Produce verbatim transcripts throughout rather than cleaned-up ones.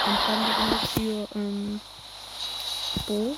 Entscheidende Runde für ähm, Bo.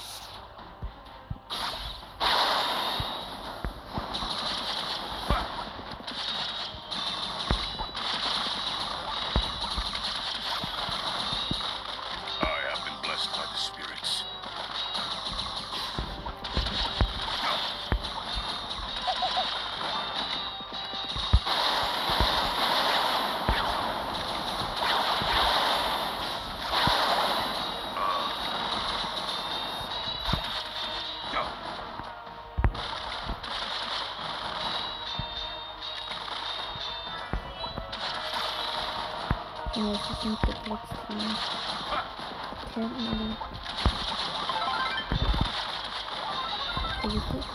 Ja, das ist nicht der Platz drin. Campen alle. Also gut.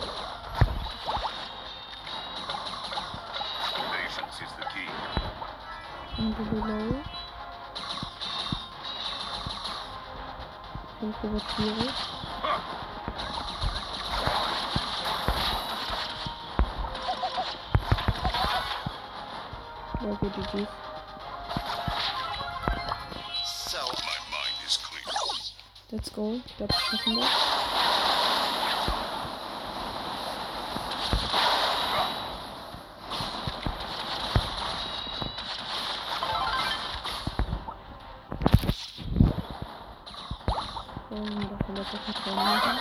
Und below. Und provoziere. Ja gut, die G's. Let's go. Ich glaube, wir schaffen das. Und davon wird das nicht machen.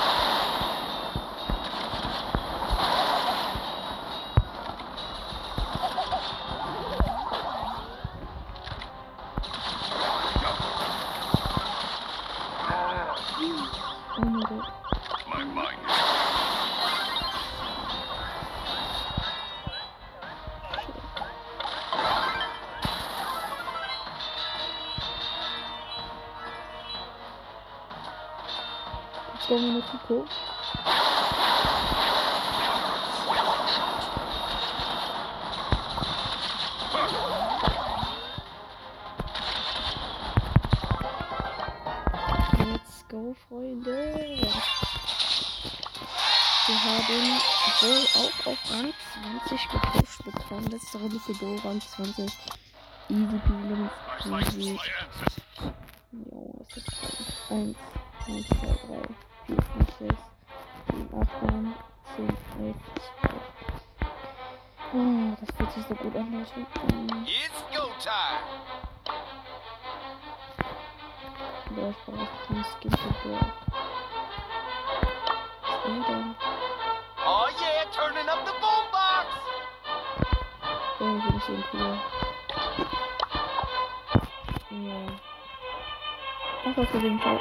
Oh mein Gott. Jetzt wollen wir noch Tico. Let's go, Freunde. Wir haben wohl auch auf Rang zwanzig gepusht bekommen. Letzte Runde für Bo, Rang zwanzig. Easy peasy. Easy. Jo, was ist das? eins, eins, zwei, drei, vier, fünf, sechs, sieben, acht, neun, zehn, elf, zwölf. Oh, das fühlt sich so gut an, Leute. Ähm, It's go time. Boah, ich brauche auch keinen Skin für Boah. Was will denn? Oh yeah, turning up the boombox. Irgendwie bin ich irgendwie. Ja. Ach, auf jeden Fall.